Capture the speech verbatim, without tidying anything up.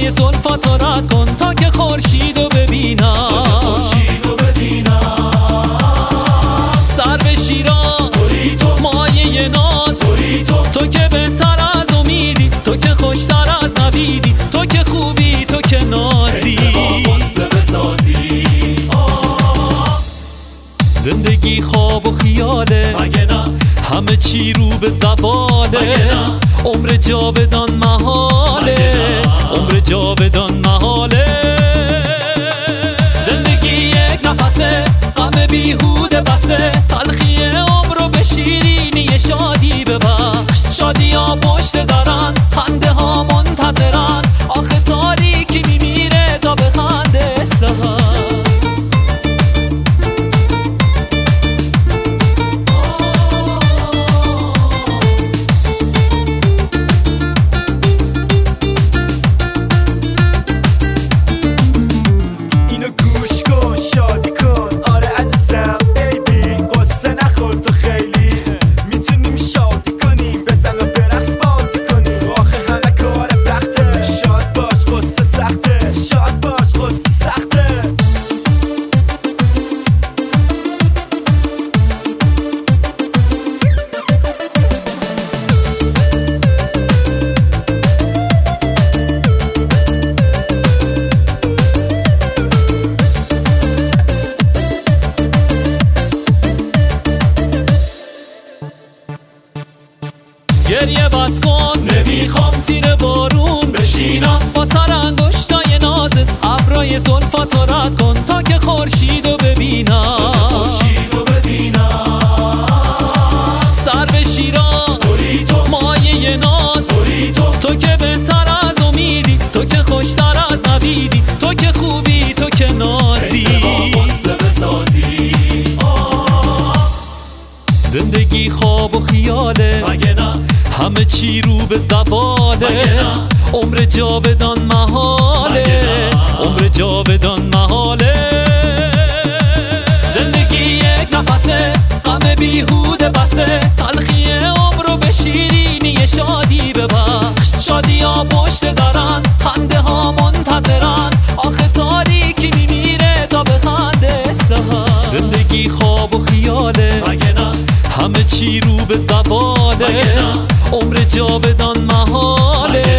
ابرای زلفات رد کن تا که خورشیدو ببینم، سر به شیراز مایه ناز، تو که بهتر از امیدی، تو که خوشتر از نویدی، تو که خوبی، تو که نازی. زندگی خواب و خیاله، همه چی رو به زواله، عمر جاودان محاله، عمر جاودان محاله. زندگی یک نفسه، غم بیهوده بسه، تلخی عمر رو به شیرینی شادی ببخش. شادی ها پشت دارن، خنده ها منتظرن، آخه تاریکی میمیره تا به خنده سهر. گریه بس کن، نمیخوام زیر بارون بشینم، با سر انگشتای نازت ابرای زلفات رد کن تا که خورشیدو ببینم، سر به شیراز مایه ناز، تو که بهتر از امیدی، تو که خوشتر از نویدی، تو که خوبی، تو که نازی. زندگی خواب و خیاله، همه چی رو به زواله، عمر جاودان محاله، عمر جاودان محاله. زندگی یک نفسه، غم بیهوده بسه، تلخی عمر رو به شیرینی شادی ببخش. شادی ها پشت دارن، خنده ها منتظرن، آخه تاریکی میمیره تا به خنده سهر. زندگی خواب و خیاله، همه چی رو به زواله، عمر جاودان محاله،